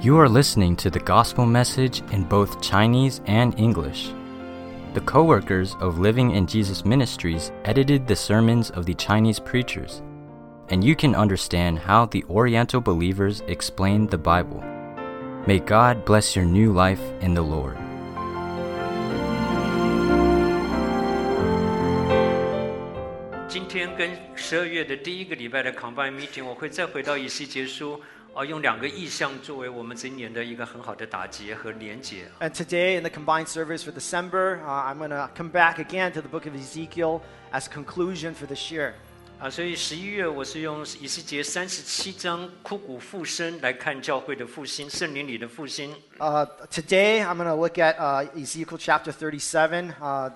You are listening to the gospel message in both Chinese and English. The co-workers of Living in Jesus Ministries edited the sermons of the Chinese preachers, and you can understand how the Oriental believers explain the Bible. May God bless your new life in the Lord. 今天跟12月的第一个礼拜的 Combine Meeting， 我会再回到以西结书，用2个意象作为我们今年的一个很好的打结和连结。 And today in the combined service for December, I'm going to come back again to the book of Ezekiel as conclusion for this year. 所以11月我是用以西结37章枯骨复生来看教会的复兴，圣灵里的复兴。 Today I'm going to look at Ezekiel chapter 37.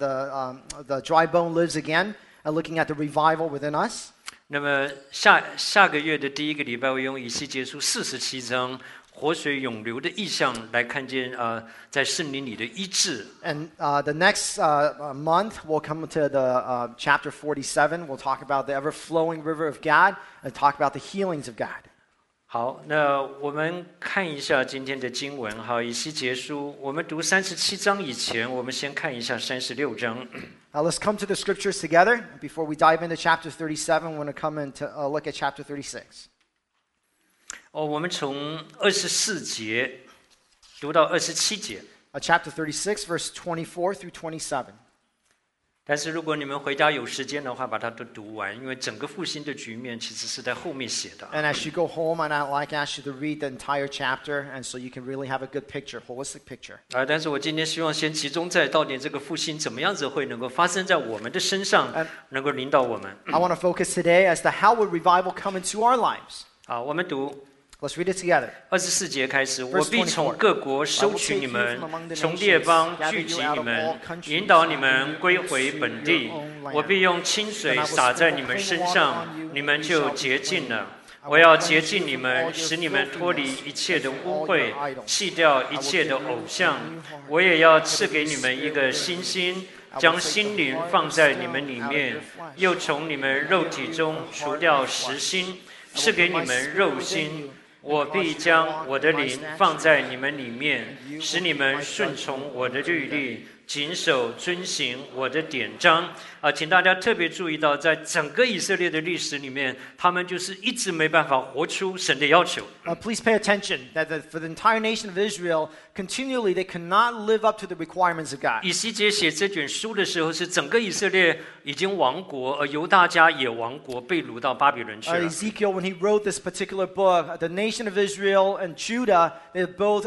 The dry bone lives again, looking at the revival within us. 那么下个月的第一个礼拜，我用以西结书47章活水涌流的意象来看见在圣灵里的医治。 And the next month we'll come to the chapter 47. We'll talk about the ever-flowing river of God and talk about the healings of God. 好，那我们看一下今天的经文哈，以西结书，我们读37章以前，我们先看一下36章。 Let's come to the scriptures together. Before we dive into chapter 37, we're going to come and look at chapter 36. 我们从24节读到27节。 Chapter 36, verse 24 through 27. 但是如果你们回家有时间的话，把它都读完，因为整个复兴的局面其实是在后面写的。 And as you go home, I'd like to ask you to read the entire chapter, and so you can really have a good picture, holistic picture. 但是我今天希望先集中在到底这个复兴怎么样子会能够发生在我们的身上，能够领导我们。 I want to focus today as to how would revival come into our lives. 好，我们读。 Let's read it together. 24节开始，我必从各国收取你们，从列邦聚集你们，引导你们归回本地。我必用清水洒在你们身上，你们就洁净了。我要洁净你们，使你们脱离一切的污秽，弃掉一切的偶像。我也要赐给你们一个新心，将心灵放在你们里面，又从你们肉体中除掉实心，赐给你们肉心。我必将我的灵放在你们里面，使你们顺从我的律例，谨守遵行我的典章。请大家特别注意到，在整个以色列的历史里面，他们就是一直没办法活出神的要求。 Please pay attention that for the entire nation of Israel, continually they cannot live up to the requirements of God. 以西结写这卷书的时候，是整个以色列已经亡国，而犹大家也亡国，被掳到巴比伦去了。 Ezekiel, when he wrote this particular book, the nation of Israel and Judah, they both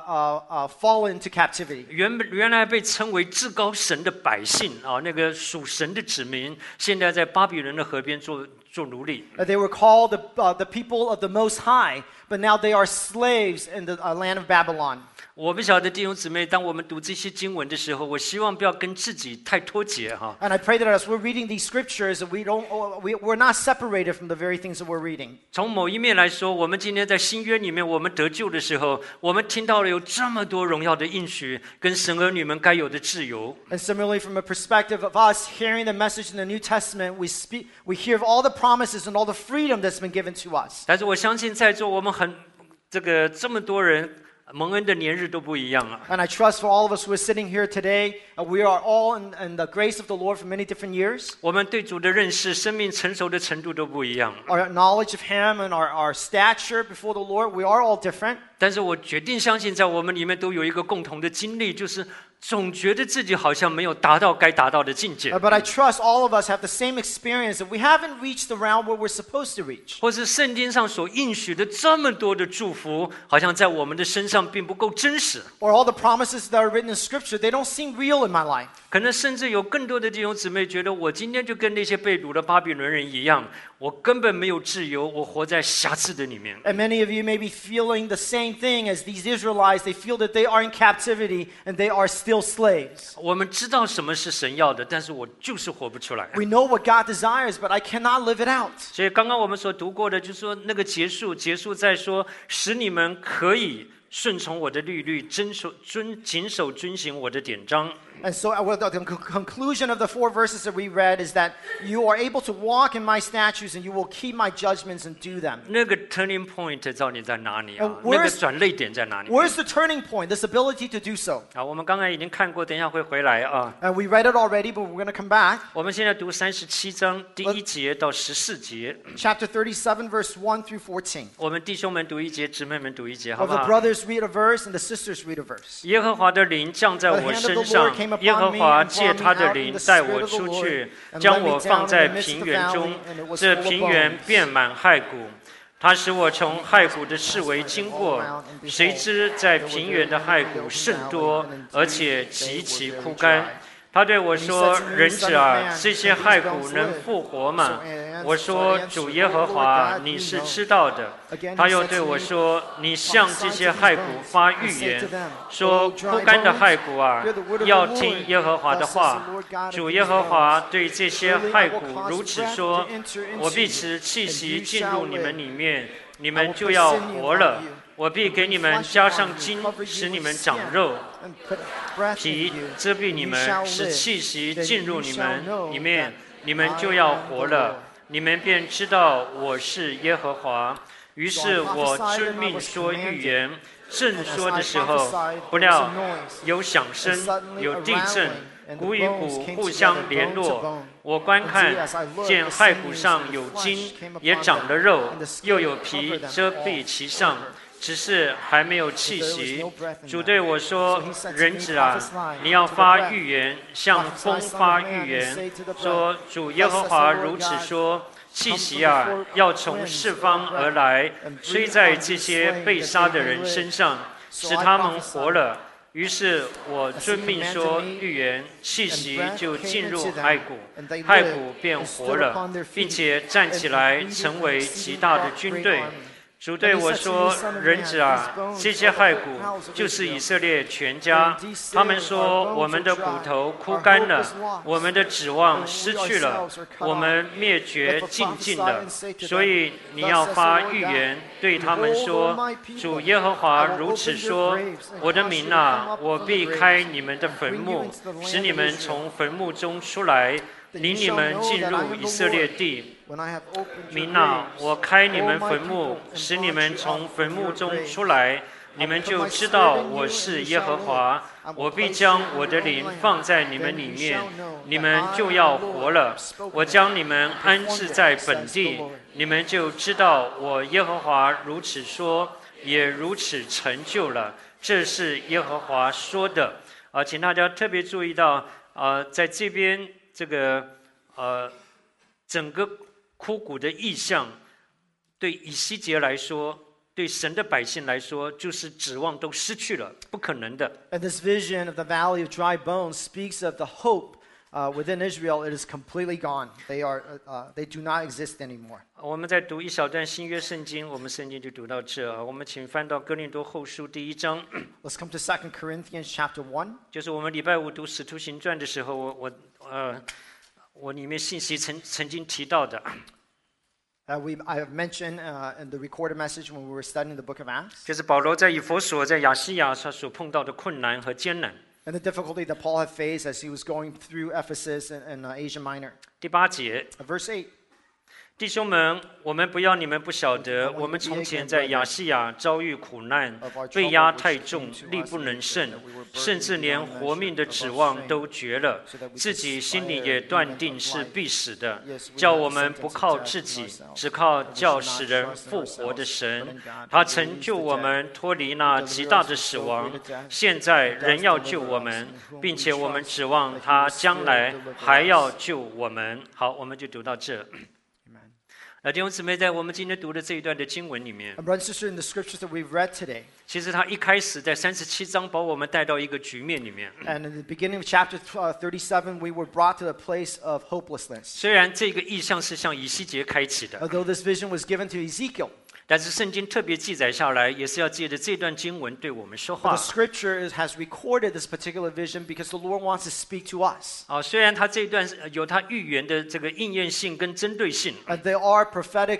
fallen into captivity. 原来被称为至高神的百姓那个属神的子民，现在在巴比伦的河边做奴隶。 They were called the people of the Most High, but now they are slaves in the land of Babylon. 我不晓得弟兄姊妹，当我们读这些经文的时候，我希望不要跟自己太脱节哈。 And I pray that as we're reading these scriptures, we're not separated from the very things that we're reading. 从某一面来说，我们今天在新约里面，我们得救的时候，我们听到了有这么多荣耀的应许，跟神儿女们该有的自由。 And similarly, from a perspective of us hearing the message in the New Testament, we hear of all the promises and all the freedom that's been given to us. 但是我相信在座我们这么多人。蒙恩的年日都不一样了。 And I trust for all of us who are sitting here today, we are all in the grace of the Lord for many different years. 我们对主的认识、生命成熟的程度都不一样。 Our knowledge of Him and our stature before the Lord, we are all different. 但是我决定相信，在我们里面都有一个共同的经历，就是总觉得自己好像没有达到该达到的境界。 But I trust all of us have the same experience that we haven't reached the realm where we're supposed to reach. 或是圣经上所应许的这么多的祝福，好像在我们的身上并不够真实。 Or all the promises that are written in Scripture, they don't seem real in my life. 可能甚至有更多的弟兄姊妹觉得，我今天就跟那些被掳的巴比伦人一样，我根本没有自由，我活在辖制的里面。 And many of you may be feeling the same thing as these Israelites. They feel that they are in captivity and they are still slaves. 我们知道什么是神要的，但是我就是活不出来。 We know what God desires, but I cannot live it out. 所以刚刚我们所读过的，就是说那个结束在说，使你们可以顺从我的律律，谨守遵行我的典章。 And so the conclusion of the 4 verses that we read is that you are able to walk in my statutes and you will keep my judgments and do them. 那个 turning point 到底在哪里啊？那个转捩点在哪里 ？Where's the turning point? This ability to do so. 好，我们刚才已经看过，等一下会回来啊。 And we read it already, but we're going to come back. 我们现在读37章第1节到14节。 Chapter 37, verse 1 through 14. 我们弟兄们读1节，姊妹们读1节，好不 The 好？ brothers read a verse and the sisters read a verse. 耶和华的灵降在我身上，耶和华借他的灵带我出去，将我放在平原中，这平原遍满骸骨。他使我从骸骨的四围经过，谁知在平原的骸骨甚多，而且极其枯干。他对我说：“人子啊，这些骸骨能复活吗？”我说：“主耶和华，你是知道的。”他又对我说：“你向这些骸骨发预言，说枯干的骸骨啊，要听耶和华的话。主耶和华对这些骸骨如此说：我必使气息进入你们里面，你们就要活了。我必给你们加上筋，使你们长肉。皮遮蔽你们，使气息进入你们里面，你们就要活了。你们便知道我是耶和华。于是我遵命说预言，正说的时候，不料有响声，有地震，骨与骨互相联络。我观看，见骸骨上有筋，也长了肉，又有皮遮蔽其上。只是还没有气息。主对我说：“人子啊，你要发预言，向风发预言，说主耶和华如此说：气息啊，要从四方而来，吹在这些被杀的人身上，使他们活了。”于是我遵命说预言，气息就进入骸骨，骸骨便活了，并且站起来，成为极大的军队。主对我说：“人子啊，这些骸骨就是以色列全家。他们说：我们的骨头枯干了，我们的指望失去了，我们灭绝尽尽了。所以你要发预言，对他们说：主耶和华如此说：我的民啊，我必开你们的坟墓，使你们从坟墓中出来，领你们进入以色列地。民啊，我开你们坟墓，使你们从坟墓中出来，你们就知道我是耶和华。我必将我的灵放在你们里面，你们就要活了。我将你们安置在本地，你们就知道我耶和华如此说，也如此成就了。这是耶和华说的。请大家特别注意到，在这边这个整个枯骨的意象，对以西结来说，对神的百姓来说，就是指望都失去了，不可能的。 And this vision of the valley of dry bones speaks of the hope within Israel. It is completely gone. They do not exist anymore. 我们在读一小段新约圣经，我们圣经就读到这。我们请翻到哥林多后书第1章。 Let's come to 2 Corinthians chapter 1. 就是我们礼拜5读使徒行传的时候，我里面信息曾经提到的。 I have mentioned in the recorded message when we were studying the book of Acts. 就是保罗在以弗所、在亚细亚他所碰到的困难和艰难。 And the difficulty that Paul had faced as he was going through Ephesus and Asia Minor. 第8节。 Verse 8. 弟兄们，我们不要你们不晓得，我们从前在亚细亚遭遇苦难，被压太重，力不能胜，甚至连活命的指望都绝了，自己心里也断定是必死的，叫我们不靠自己，只靠叫使人复活的神。他曾救我们脱离那极大的死亡，现在仍要救我们，并且我们指望他将来还要救我们。好，我们就读到这。弟兄姊妹，在我们今天读的这一段的经文里面，其实他一开始在37章把我们带到一个局面里面。 And in the beginning of chapter 37, we were brought to the place of hopelessness. 虽然这个意象是向以西结开启的， Although this vision was given to Ezekiel, 但是圣经特别记载下来，也是要借着这段经文对我们说 The 话。 Scripture has recorded this particular vision because the Lord wants to speak to us. 虽然他这一段有他预言的这个应验性跟针对性。 There are prophetic.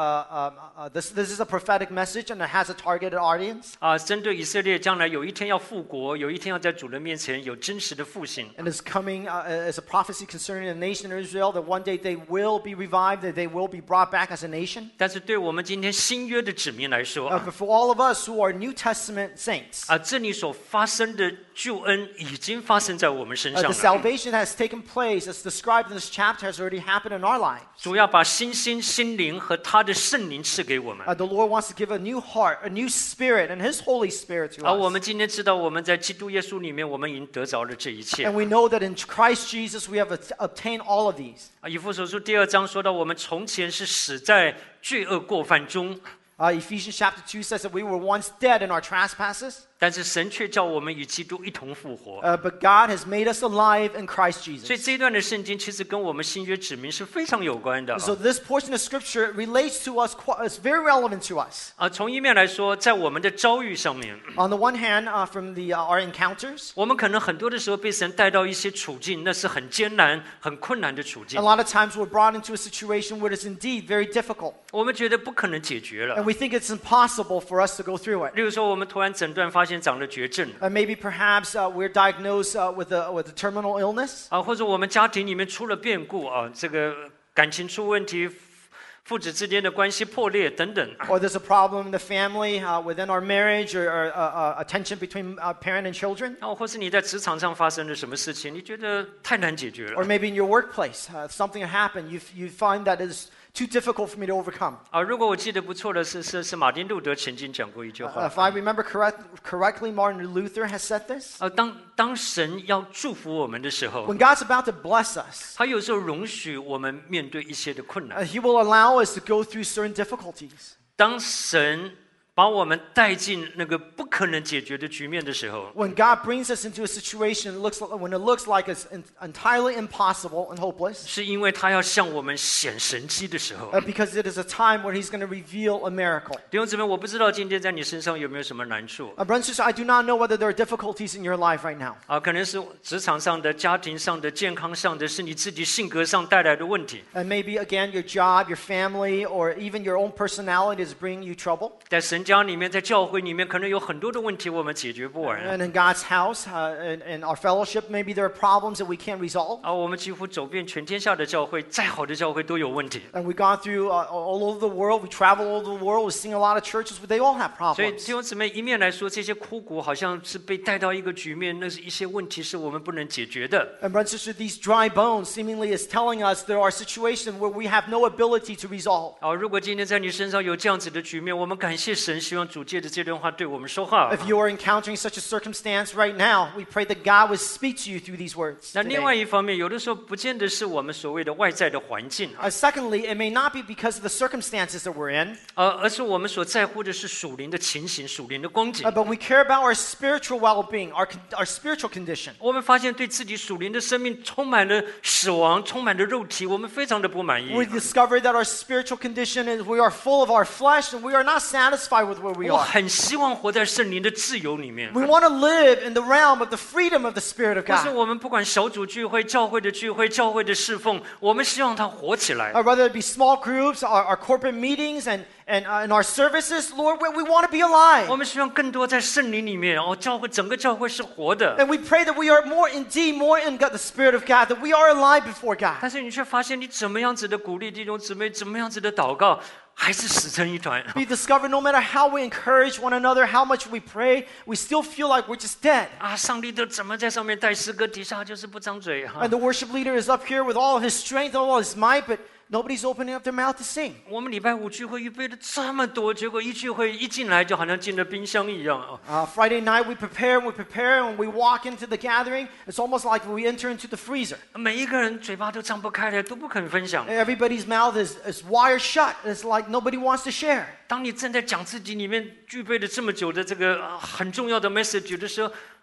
This is a prophetic message, and it has a targeted audience. 针对以色列将来有一天要复国，有一天要在主人面前有真实的复兴。 And it's coming as a prophecy concerning the nation of Israel that one day they will be revived, that they will be brought back as a nation. 但是对我们今天新约的子民来说， But for all of us who are New Testament saints, 这里所发生的救恩已经发生在我们身上 the 了。 salvation that has taken place, as described in this chapter, has already happened in our lives. 主要把新心、心灵和他的圣灵赐给我们。 The Lord wants to give a new heart, a new spirit, and His Holy Spirit to 我 us. 们今天知道，我们在基督耶稣里面，我们已经得着了这一切。 And we know that in Christ Jesus we have obtained all of these. 以弗所书第2章说到，我们从前是死在罪恶过犯中。 Ephesians chapter 2 says that we were once dead in our trespasses. 但是神却叫我们与基督一同复活。 But God has made us alive in Christ 所以 Jesus. 这一段的圣经其实跟我们新约指明是非常有关的。 So this portion of Scripture relates to us, it's very relevant to us. 从一面来说，在我们的遭遇上面， On the one hand, from our encounters, 我们可能很多的时候被神带到一些处境，那是很艰难、很困难的处境 a。lot of times we're brought into a situation where it's indeed very difficult. 我们觉得不可能解决 And 了。 we think it's impossible for us to go through it. 例如说，我们突然诊断发现长了绝症， Maybe perhaps we're diagnosed with a terminal illness. 或者我们家庭里面出了变故这个感情出问题，父子之间的关系破裂等等。 Or there's a problem in the family, within our marriage, or a tension between parent and children. 或是你在职场上发生了什么事情，你觉得太难解决 Or 了。 maybe in your workplace, something happened. You find that it's too difficult for me to overcome. 如果我记得不错的是马丁路德曾经讲过一句话。 If I remember correctly, Martin Luther has said this. 当神要祝福我们的时候， When God's about to bless us, 他有时候容许我们面对一些的困难。 He will allow us to go through certain difficulties. 当神把我们带进那个不可能解决的局面的时候， When God brings us into a situation when it looks like it's entirely impossible and hopeless, 是因为他要向我们显神迹的时候。 because it is a time where He's going to reveal a miracle. 弟兄姊妹，我不知道今天在你身上有没有什么难处 Brothers and sisters, I do not know whether there are difficulties in your life right now. 可能是职场上的、家庭上的、健康上的，是你自己性格上带来的问题。 And maybe again your job, your family, or even your own personality is bringing you trouble. 在神家里面，在教会里面，可能有很多的问题我们解决不完。 And in God's house, in our fellowship, maybe there are problems that we can't resolve. 我们几乎走遍全天下的教会，再好的教会都有问题。 And we've gone through all over the world. We travel all over the world. We've seen a lot of churches, but they all have 所以 problems. 弟兄姊妹，一面来说，这些枯骨好像是被带到一个局面，那是一些问题是我们不能解决的。 And brothers and sisters, these dry bones seemingly is telling us there are situations where we have no ability to resolve. 如果今天在你身上有这样子的局面，我们感谢神，希望主借着这段话对我们说话。 If you are encountering such a circumstance right now, we pray that God would speak to you through these words 那另外 today. 一方面，有的时候不见得是我们所谓的外在的环境， Secondly, it may not be because of the circumstances that we're in, 而是我们所在乎的是属灵的情形、属灵的光景。 but we care about our spiritual well-being, our spiritual condition. 我们发现对自己属灵的生命充满了死亡，充满了肉体，我们非常的不满意。 We discover that our spiritual condition is we are full of our flesh and we are not satisfied with where we 我 are. 很希望活在圣灵的自由里面。 We want to live in the realm of the freedom of the Spirit of 但是 God. 我们不管小组聚会、教会的聚会、教会的侍奉，我们希望它活起来。 Whether it be small groups, our corporate meetings, and in our services, Lord, we want to be alive. 我们希望更多在圣灵里面，教会整个教会是活的。 And we pray that we are more in God, the Spirit of God, that we are alive before God. 但是你却发现，你怎么样子的鼓励弟兄姊妹，怎么样子的祷告，还是死成一团。 We discover no matter how we encourage one another, how much we pray, we still feel like we're just dead. 上帝都怎么在上面带诗歌，底下就是不张嘴 And the worship leader is up here with all his strength, all his might, but nobody's opening up their mouth to sing. 我们礼拜五聚会预备了这么多，结果一聚会一进来，就好像进了冰箱一样。 Friday night we prepare, and we walk into the gathering. It's almost like we enter into the freezer. 每一个人嘴巴都张不开来，都不肯分享。 Everybody's mouth is wired shut. It's like nobody wants to share. 当你正在讲自己里面具备了这么久的这个很重要的 message 的时候，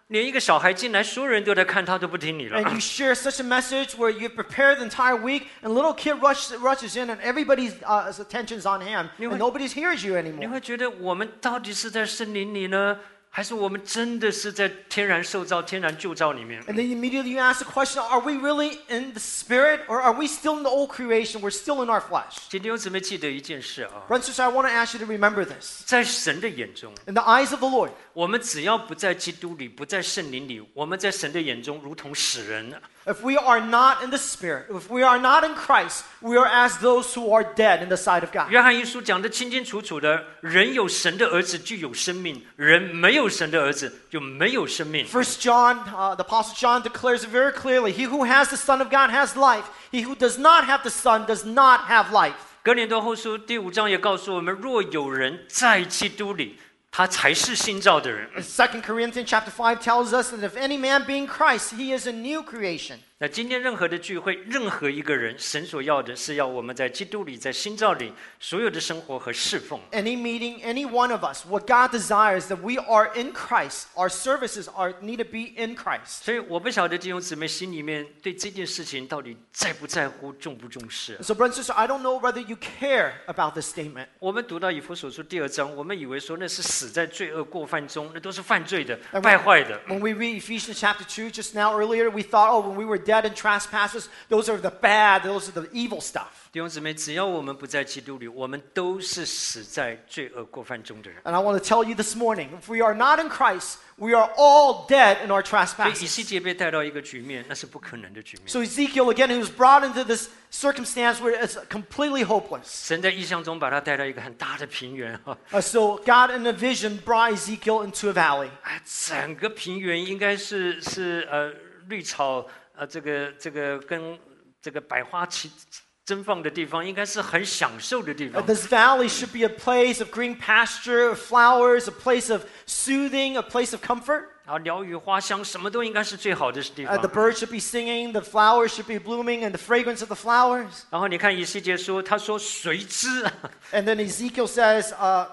连一个小孩进来，所有人都在看他，都不听你了。 And you share such a message where you prepare the entire week, and a little kid rushes in, and everybody's attention's on him, and nobody hears you 你 anymore. 会觉得我们到底是在圣灵里呢，还是我们真的是在天然受造、天然旧造里面？ And then immediately you ask the question, are we really in the spirit, or are we still in the old creation? We're still in our flesh. 今天我姊妹记得一件事啊， Brothers and sisters, I want to ask you to remember this. 在神的眼中， In the eyes of the Lord, 我们只要不在基督里，不在圣灵里，我们在神的眼中如同死人。 if we are not in the spirit, if we are not in Christ, we are as those who are dead in the sight of God. 约翰一书讲得清清楚楚的，人有神的儿子就有生命，人没有神的儿子就没有生命。 First John, the Apostle John declares it very clearly. He who has the Son of God has life. He who does not have the Son does not have life. 哥林多后书第5章也告诉我们，若有人在基督里，他才是新造的人。 2 Corinthians chapter 5 tells us that if any man be in Christ, he is a new creation. 那今天任何的聚会，任何一个人，神所要的是要我们在基督里，在新造里，所有的生活和侍奉。 Any meeting, any one of us, what God desires that we are in Christ. Our services need to be in Christ. 所以我不晓得弟兄姊妹心里面对这件事情到底在不在乎、重不重视。 So, brothers and sisters, I don't know whether you care about this statement. 我们读到以弗所书第2章，我们以为说那是死在罪恶过犯中，那都是犯罪的、败坏的。 When we read Ephesians chapter 2 just now earlier, we thought, oh, when we were dead in trespasses, those are the bad, those are the evil stuff. 弟兄姊妹，只要我们不在基督里，我们都是死在罪恶过犯中的人。 And I want to tell you this morning, if we are not in Christ, we are all dead in our 所以以 trespasses. 西结被带到一个局面，那是不可能的局面。 So Ezekiel, again, he was brought into this circumstance where it's completely hopeless. 神在异象中把他带到一个很大的平原哈， So God in a vision brought Ezekiel into a valley. 整个平原应该是绿草这个跟这个百花齐绽放的地方，应该是很享受的地方。 This valley should be a place of green pasture, of flowers, a place of soothing, a place of comfort. 然后鸟语花香，什么都应该是最好的地方。 The birds should be singing, the flowers should be blooming, and the fragrance of the flowers. 然后你看以西结说，他说谁知？ And then Ezekiel says,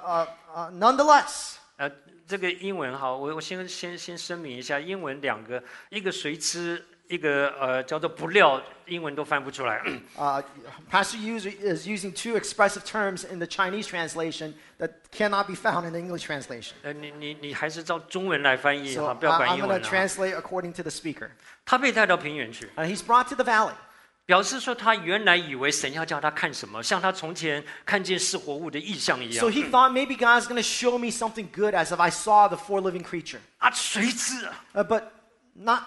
nonetheless. 这个英文哈，我先声明一下，英文2个，一个谁知，一个叫做不料，英文都翻不出来。 Pastor is using two expressive terms in the Chinese translation that cannot be found in the English translation. 你还是照中文来翻译 So 哈，不要管 I'm 英 going 文 to 啊。 translate according to the speaker. 他被带到平原去， He's brought to the valley. 表示说他原来以为神要叫他看什么，像他从前看见是活物的意象一 So 样。 he thought maybe God's going to show me something good as if I saw the four living creature. 啊，谁知啊？ But not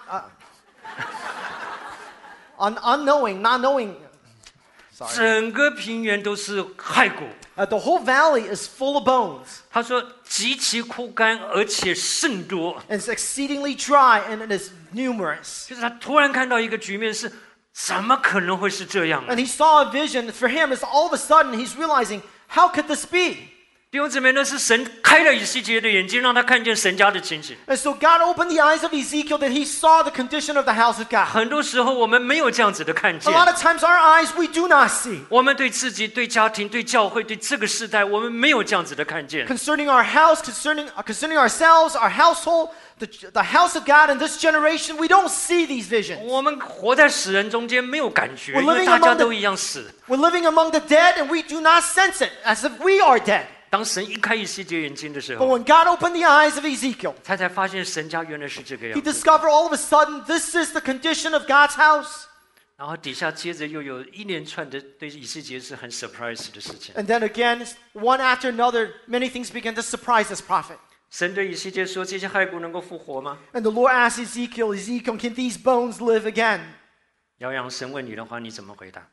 unknowing, not knowing. Sorry. 整个平原都是骸骨。 The whole valley is full of bones. 他说极其枯干，而且甚多。 And it's exceedingly dry and it is numerous. 就是他突然看到一个局面是，怎么可能会是这样呢？ And he saw a vision. For him, it's all of a sudden he's realizing, how could this be? 弟兄姊妹，那是神开了以西结的眼睛，让他看见神家的情形。 And so God opened the eyes of Ezekiel that he saw the condition of the house of God. 很多时候我们没有这样子的看 A 见。 lot of times our eyes we do not see. 我们对自己、对家庭、对教会、对这个时代，我们没有这样子的看见。 Concerning our house, concerning ourselves, our household, the house of God in this generation, we don't see these visions. 我们活在死人中间，没有感觉， We're 因为 living 大家 among the- 都一样死。 We're living among the dead and we do not sense it as if we are dead. 当神一开以西结眼睛的时 But 候， when God opened the eyes of Ezekiel, 他才发现神家原来是这个 he 样子。 discovered all of a sudden this is the condition of God's house. 然后底下接着又有一连串的对以西结是很 surprise 的事情。 And then again, one after another, many things began to surprise this prophet. 神对以西结说：“这些骸骨能够复活吗 And the Lord asked Ezekiel, can these bones live again?？” 姚洋，神问你的话，你怎么回答？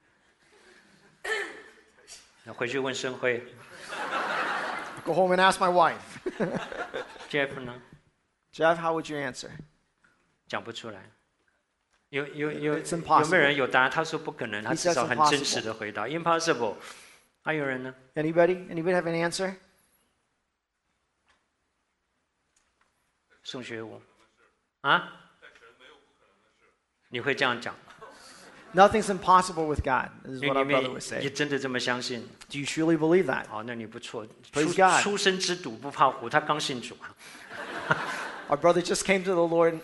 那回去问申辉 Go home and ask my wife. ，Jeff 呢？ Jeff, how would you answer? 讲不出来。有 It's impossible. 有没有人有答案？他说不可能，他 He 至 says 少很真实的回答，impossible。还有人呢？ Anybody have an answer? 宋学武啊？你会这样讲？ Nothing's impossible with God. This is 你 what our 你 brother would 你 say. 真的这么相信？ Do you truly believe that? 好，那你不错。 Praise God. 出生之犊不怕虎，他刚信主啊。 Our brother just came to the Lord,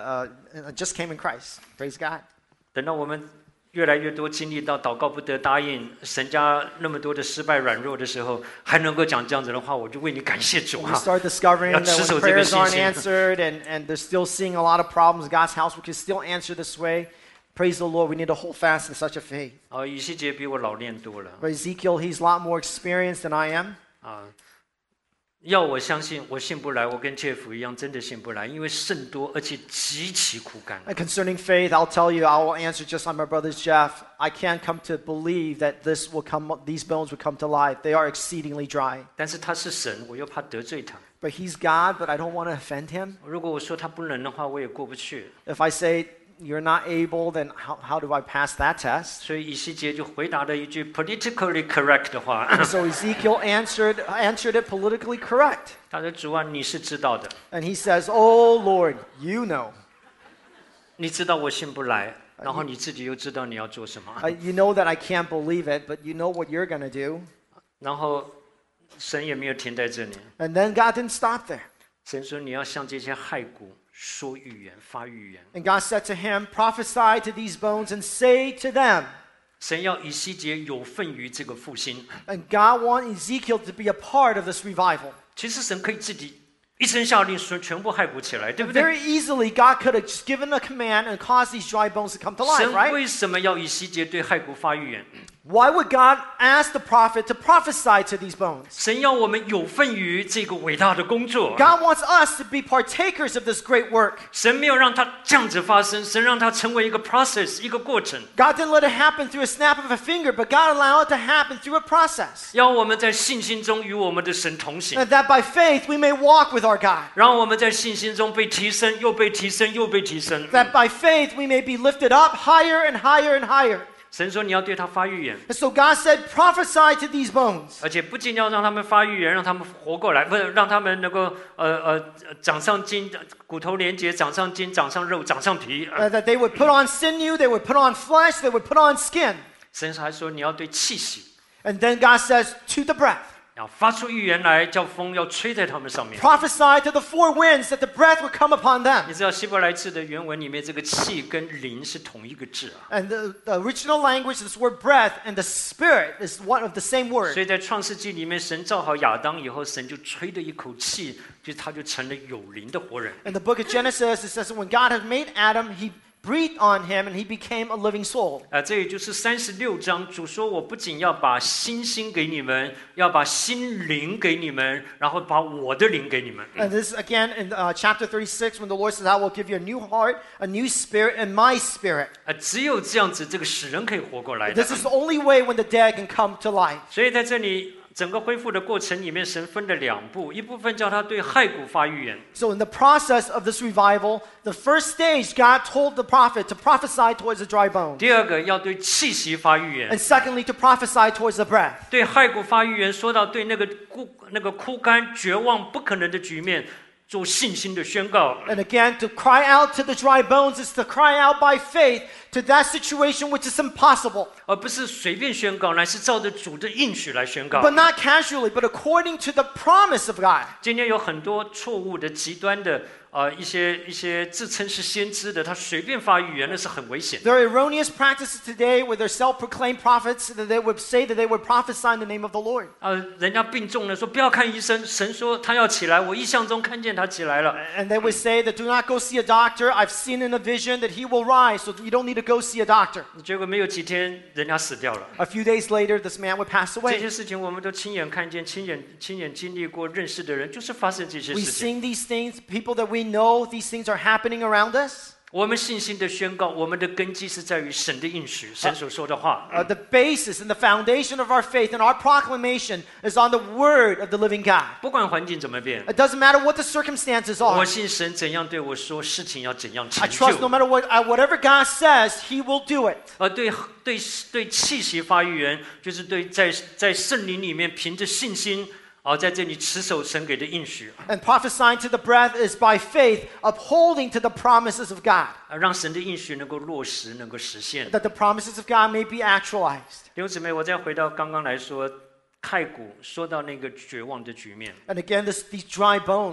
just came in Christ. Praise God. 等到我们越来越多经历到祷告不得答应，神家那么多的失败软弱的时候，还能够讲这样子的话，我就为你感谢主 We start discovering that when prayers aren't answered and they're still seeing a lot of problems, God's house we can still answer this way. Praise the Lord, we need to hold fast in such a faith. 以西结比我老练多了。 But Ezekiel, he's a lot more experienced than I am. 要我相信，我信不来，我跟 Jeff 一样，真的信不来，因为甚多，而且极其枯干。 And concerning faith, I'll tell you, I will answer just like my brother Jeff. I can't come to believe that these bones will come to life. They are exceedingly dry. 但是他是神，我又怕得罪他。 But he's God, but I don't want to offend him. 如果我说他不能的话，我也过不去。 If I say you're not able, then how do I pass that test? 所以以西结就回答了一句 politically correct 的话。 So Ezekiel answered it politically correct. 他说：“主啊，你是知道的。” And he says, "Oh Lord, you know." 你知道我信不来，然后你自己又知道你要做什么。 You know that I can't believe it, but you know what you're going to do. 然后神也没有停在这里。 And then God didn't stop there. 神说：“你要向这些骸骨说预言，发预言。” And God said to him, "Prophesy to these bones and say to them." 神要以西结有份于这个复兴。 And God wants Ezekiel to be a part of this revival. 其实神可以自己一声下令说全部骸骨起来，对不对？ Very easily, God could have just given a command and caused these dry bones to come to life, 神 right? 为什么要以西结对骸骨发预言？ Why would God ask the prophet to prophesy to these bones? 神要我们有份于这个伟大的工作。 God wants us to be partakers of this great work. 神没有让它这样子发生，神让它成为一个 process， 一个过程。 God didn't let it happen through a snap of a finger, but God allowed it to happen through a process. 要我们在信心中与我们的神同行， And that by faith we may walk with our God. 让我们在信心中被提升，又被提升，又被提升。 That by faith we may be lifted up higher and higher and higher. 神说你要对他发预言， And so God said, prophesy to these bones. 而且不仅要让他们发预言，让他们活过来，不是让他们能够长上筋，骨头连结，长上筋，长上肉，长上皮。 That they would put on sinew, they would put on flesh, they would put on skin. 神还说你要对气息， And then God says, to the breath. 要发出预言来，叫风要吹在他们上面。 Prophesy to the four winds that the breath would come upon them. 你知道希伯来字的原文里面，这个气跟灵是同一个字啊。 And the original language, this word breath and the spirit is one of the same 所 word. 以在创世纪里面，神造好亚当以后，神就吹了一口气，他就成了有灵的活人。 In the book of Genesis, it says that when God had made Adam, he breathed on him and he became a living soul. 这也就是36章，主说我不仅要把新心给你们，要把心灵给你们，然后把我的灵给你们。 And this again in chapter 36, when the Lord says, I will give you a new heart, a new spirit, and my spirit. 只有这样子，这个死人可以活过来的。 This is the only way when the dead can come to life. 所以在这里，整个恢复的过程里面，神分了两步，一部分叫他对骸骨发预言。 So in the process of this revival, the first stage, God told the prophet to prophesy towards the dry bones. 第二个要对气息发预言， And secondly, to prophesy towards the breath. 对骸骨发预言，说到对那个枯干、绝望、不可能的局面做信心的宣告。 And again, to cry out to the dry bones is to cry out by faith to that situation which is impossible. 而不是随便宣告，乃是照着主的应许来宣告。 But not casually, but according to the promise of God. 今天有很多错误的、极端的一些自称是先知的，他随便发预言，那是很危险的。 There are erroneous practices today where they're self-proclaimed prophets that they would say that they would prophesy in the name of the Lord. 人家病重了，说不要看医生，神说他要起来，我意象中看见他起来了。 And they would say that do not go see a doctor. I've seen in a vision that he will rise, so you don't need to go see a doctor. 结果没有几天，人家死掉了。 A few days later, this man would pass 这 away. 些事情我们都亲眼看见、亲眼经历过、认识的人，就是发生这些 We 事情。 sing these things, people that we know, these things are happening around us. 我们信心的宣告，我们的根基是在于神的应许，神所说的话。 The basis and the foundation of our faith and our proclamation is on the word of the living God. 不管环境怎么变， It doesn't matter what the circumstances 我 are. 信神怎样对我说，事情要怎样 I 成 trust no 就。 matter whatever God says, He will do it. 对气息发预言，就是在圣灵里面凭着信心。在这里持守神给的应许， And prophesying to the breath is by faith, upholding to the promises of God, 让神的应许能够落实，能够实现。 that the promises of God may be actualized. 弟兄姊妹，我再回到刚刚来说，骸骨说到那个绝望的局面， And again, these dry bones,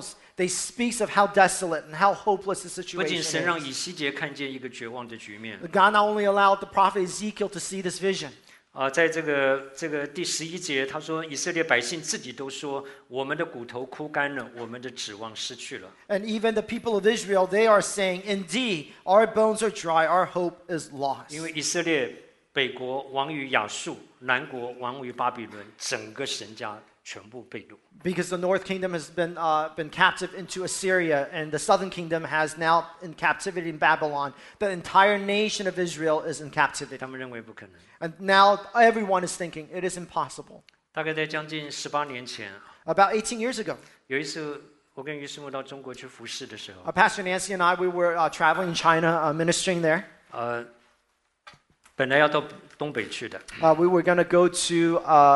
they speaks of how desolate and how hopeless the 不仅 situation 神让 is. 以西结看见一个绝望的局面， God not only allowed the prophet Ezekiel to see this vision, 在这个第11节，他说以色列百姓自己都说，我们的骨头枯干了，我们的指望失去了。 and even the people of Israel, they are saying, indeed, our bones are dry, our hope is lost. 因为以色列北国亡于亚述，南国亡于巴比伦，整个神家全部被掳。 Because the north kingdom has been captive into Assyria, and the southern kingdom has now in captivity in Babylon. The entire nation of Israel is in captivity. 他们认为不可能。 And now everyone is thinking it is impossible. 大概在将近18年前， About 18 years ago, 有一次我跟于师母到中国去服侍的时候， Pastor Nancy and I, we were traveling in China, ministering there. 本来要到东北去的， We were going to go to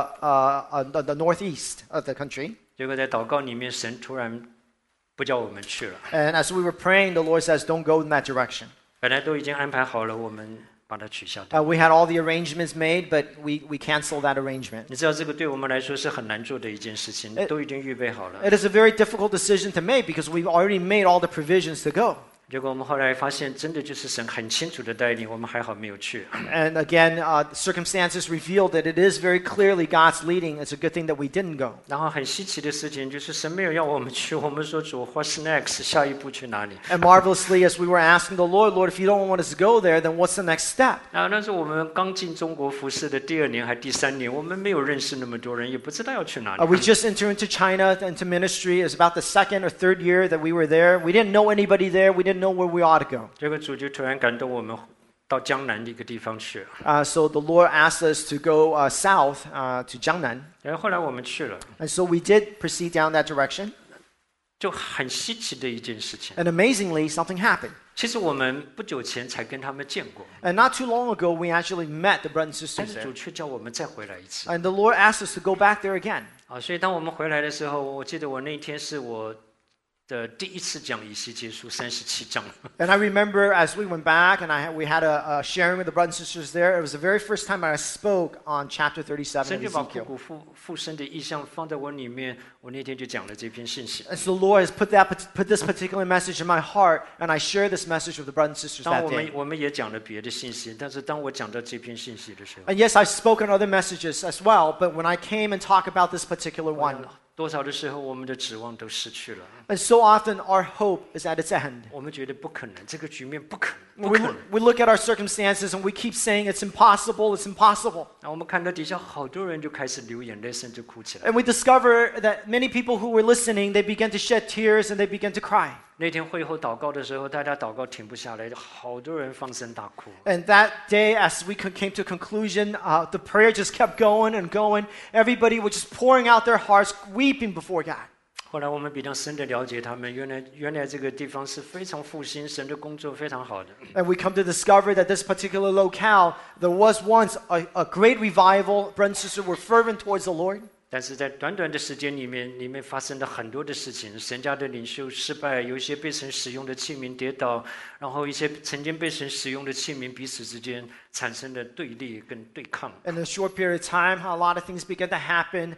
the northeast of the country. 结果在祷告里面，神突然不叫我们去了。 And as we were praying, the Lord says, don't go in that direction. 本来都已经安排好了，我们把它取消掉。 We had all the arrangements made, but we canceled that arrangement. 你知道这个对我们来说是很难做的一件事情，都已经预备好了。 It is a very difficult decision to make because we've already made all the provisions to go. 结果我们后来发现，真的就是神很清楚的带领，我们还好没有去。 And again, circumstances revealed that it is very clearly God's leading. It's a good thing that we didn't go. 然后很稀奇的事情就是神没有要我们去，我们说主 What's next？ 下一步去哪里？ And marvelously, as we were asking the Lord, Lord, if you don't want us to go there, then what's the next step? 那是我们刚进中国服侍的第2年还第3年，我们没有认识那么多人，也不知道要去哪里。 We just entered into China, into ministry. It was about the second or third year that we were there. We didn't know anybody there. We didn't know where we ought to go. 结果主就突然感动我们到江南的一个地方去。 So the Lord asked us to go south to Jiangnan. 然后后来我们去了， And so we did proceed down that direction. 就很稀奇的一件事情。 And amazingly, something happened. 其实我们不久前才跟他们见过， And not too long ago, we actually met the brothers and 但 sisters 是 there. 主却叫我们再回来一次。 And the Lord asked us to go back there again. 所以当我们回来的时候，我记得我那一天是我的第一次讲以西结书37章。 And I remember as we went back and we had a sharing with the brothers and sisters there, it was the very first time I spoke on chapter 37 神 of 就把枯 Ezekiel. 骨复生的意象放在我里面，我那天就讲了这篇信息。 And so the Lord has put this particular message in my heart, and I share this message with the brothers and sisters 当 that 我们 day. 我们也讲了别的信息，但是当我讲到这篇信息的时候， And yes, I've spoken other messages as well, but when I came and talked about this particular one, 多少的时候我们的指望都失去了， and so often our hope is at its end. 我们觉得不可能，这个局面不可能，不 We, 可能。 we look at our circumstances and we keep saying it's impossible, it's impossible. 然后我们看到底下好多人就开始流眼泪，甚至哭起来。 And we discover that many people who were listening, they began to shed tears and they began to cry. 那天会后祷告的时候，大家祷告停不下来，好多人放声大哭。 And that day, as we came to a conclusion, the prayer just kept going and going. Everybody was just pouring out their hearts, weeping before God. 后来我们比较深的了解他们，原来这个地方是非常复兴，神的工作非常好的。 And we come to discover that this particular locale, there was once a great revival. Brothers and sisters were fervent towards the Lord. 但是在短短的时间里面发生了很多的事情，神家的领袖失败，有一些被神使用的器皿跌倒，然后一些曾经被神使用的器皿彼此之间产生了对立跟对抗。 In a short period of time, a lot of things began to happen.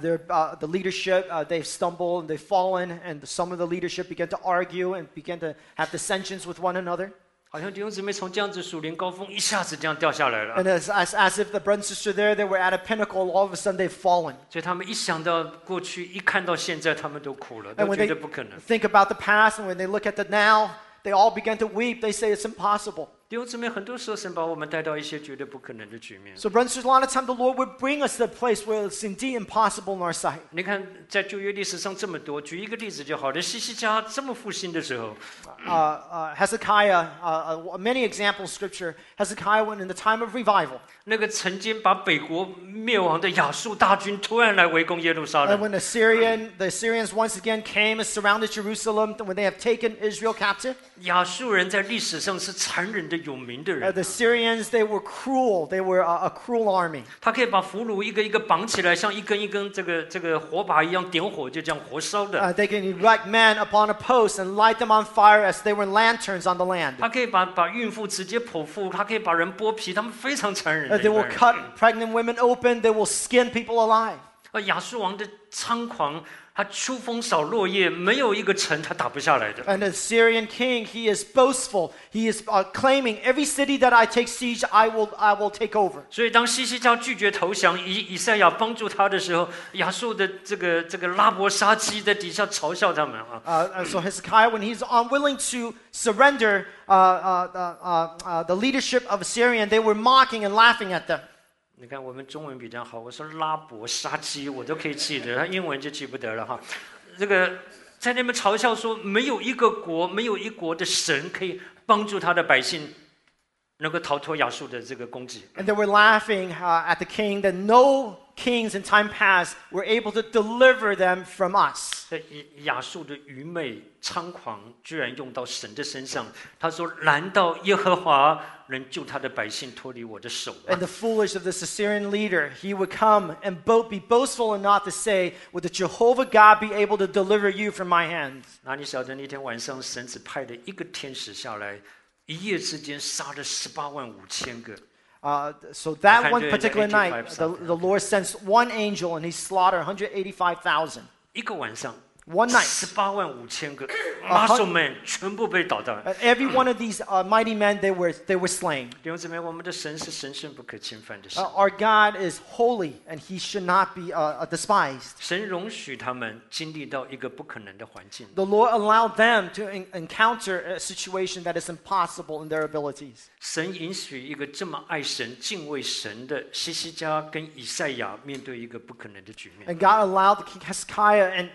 The leadership, they've stumbled and they've fallen, and some of the leadership began to argue and began to have dissensions with one another. 好像弟兄姊妹从这样子属灵高峰一下子这样掉下来了， And as if the brother and sister there, they were at a pinnacle, all of a sudden they've fallen. 所以他们一想到过去，一看到现在，他们都哭了， And 都 when 觉 they 得不可能。 think about the past and when they look at the now, they all began to weep. They say it's impossible. 弟兄姊妹，很多时候神把我们带到一些觉得不可能的局面。 So, brothers and sisters, a lot of time the Lord would bring us to a place where it's indeed impossible in our sight. 你看，在旧约历史上这么多，举一个例子就好了。西西家这么复兴的时候， Hezekiah, many examples in Scripture. Hezekiah, when in the time of revival, 那个曾经把北国灭亡的亚述大军突然来围攻耶路撒 and 冷， when the Assyrians once again came and surrounded Jerusalem, when they have taken Israel captive, 亚述人在历史上是残忍的有名的人， the Syrians, they were cruel. They were a cruel army. 他可以把俘虏一个一个绑起来，像一根一根这个火把一样点火，就这样活烧的。 They can erect men upon a post and light them on fire as they were lanterns on the land. 他可以把孕妇直接剖腹，他可以把人剥皮，他们非常残忍的一 They 般 will 人。 cut pregnant women open. They will skin people alive. 亚述王的猖狂， 他出风扫落叶，没有一个城他打不下来的。 And the Syrian king, he is boastful. He is claiming every city that I take siege, I will take over. 所以当西西家拒绝投降，以赛亚帮助他的时候，亚述的这个拉伯沙基在底下嘲笑他们啊。 And so Hezekiah, when he's unwilling to surrender the leadership of Assyria, they were mocking and laughing at them. 你看我们中文比较好，我说拉伯沙基我都可以记得，他英文就记不得了哈。这个在那边嘲笑说，没有一国的神可以帮助他的百姓能够逃脱亚述的这个攻击。 And they were laughing at the king that no kings in time past were able to deliver them from us. 亚述的愚昧猖狂居然用到神的身上，他说：“难道耶和华能救他的百姓脱离我的手吗？” And the foolish of this Assyrian leader, he would come and be boastful enough to say, "Would the Jehovah God be able to deliver you from my hands?" 那你晓得那天晚上神只派了一个天使下来，一夜之间杀了185000个。 So that one particular night, the Lord sends one angel and he slaughtered 185,000. 一个晚上 One night. 185000个 muscle men 全部被捣蛋。 Every one of these mighty men, they were slain. 弟兄姊妹，我们的神是神圣不可侵犯的神。 Our God is holy and he should not be despised. 神容许他们经历到一个不可能的环境。 The Lord allowed them to encounter a situation that is impossible in their abilities. 神允许一个这么爱神、敬畏神的西西家跟以赛亚面对一个不可能的局面。 And God allowed King Hezekiah and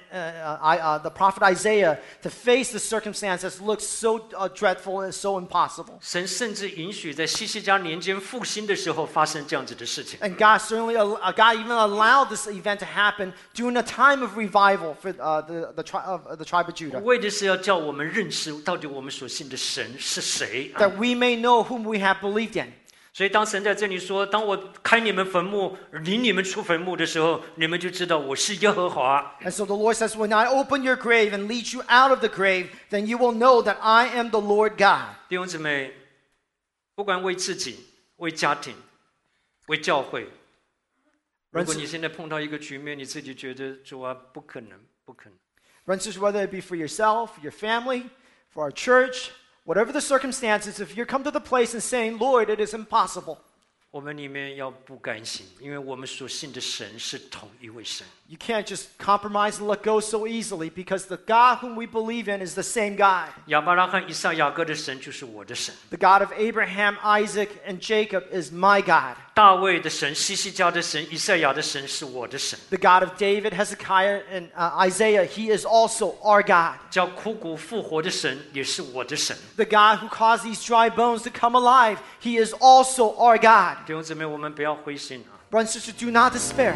the prophet Isaiah to face the circumstance that looks so dreadful and so impossible. 神甚至允许在西西家年间复兴的时候发生这样子的事情。 And God even allowed this event to happen during a time of revival for the tribe of Judah. 为的是要叫我们认识到底我们所信的神是谁。 That we may know whom we have believed in. 所以当神在这里说，当我开你们坟墓，领你们出坟墓的时候，你们就知道我是耶和华。 And so the Lord says, when I open your grave and lead you out of the grave, then you will know that I am the Lord God. 弟兄姊妹，不管为自己、为家庭、为教会，如果你现在碰到一个局面，你自己觉得主啊，不可能，不可能。 Friends, whether it be for yourself, your family, for our church, whatever the circumstances, if you come to the place and saying, Lord, it is impossible. 我们里面要不甘心，因为我们所信的神是同一位神。 You can't just compromise and let go so easily because the God whom we believe in is the same God. 亚伯拉罕、以撒、雅各的神就是我的神。 The God of Abraham, Isaac, and Jacob is my God. 大卫的神、西西家的神、以赛亚的神是我的神。 The God of David, Hezekiah, and Isaiah, he is also our God. 叫枯骨复活的神也是我的神。 The God who caused these dry bones to come alive, he is also our God. 弟兄姊妹，我们不要灰心啊！ Brothers and sisters, do not despair.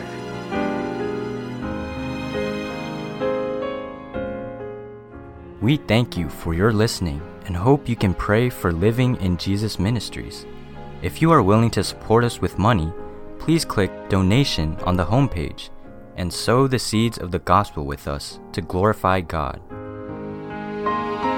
We thank you for your listening and hope you can pray for Living in Jesus Ministries. If you are willing to support us with money, please click Donation on the homepage and sow the seeds of the gospel with us to glorify God.